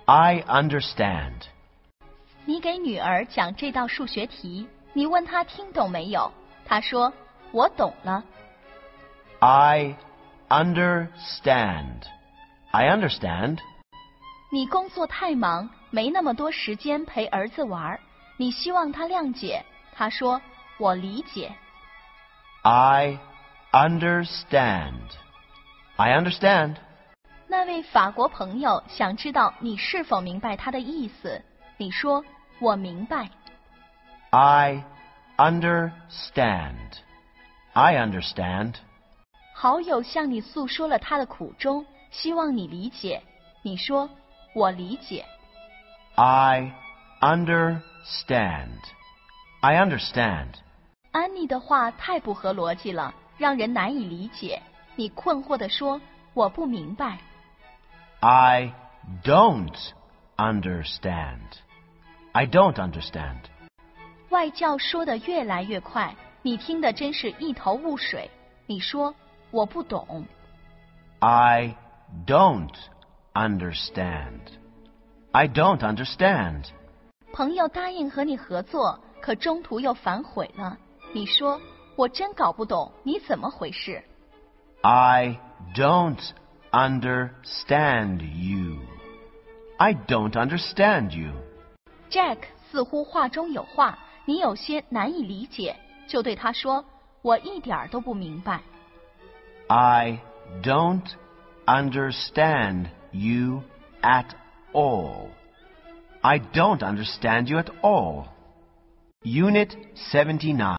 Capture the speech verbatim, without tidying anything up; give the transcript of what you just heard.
I understand. 你给女儿讲这道数学题，你问她听懂没有？她说我懂了。 I understand. I understand. 你工作太忙，没那么多时间陪儿子玩，你希望他谅解。他说我理解。 I understand. I understand. 那位法国朋友想知道你是否明白他的意思，你说我明白。 I understand. I understand. 好友向你诉说了他的苦衷，希望你理解，你说我理解。 I understand. I understand. 安妮的话太不合逻辑了，让人难以理解。你困惑地说我不明白。 I don't understand. I don't understand. 外教说得越来越快，你听得真是一头雾水。你说我不懂。 I don't understand. I don't understand. 朋友答应和你合作，可中途又反悔了。你说我真搞不懂你怎么回事。 I don't understand you. I don't understand you. Jack 似乎话中有话，你有些难以理解，就对他说我一点都不明白。 I don't understand you at all. I don't understand you at all. Unit seventy-nine.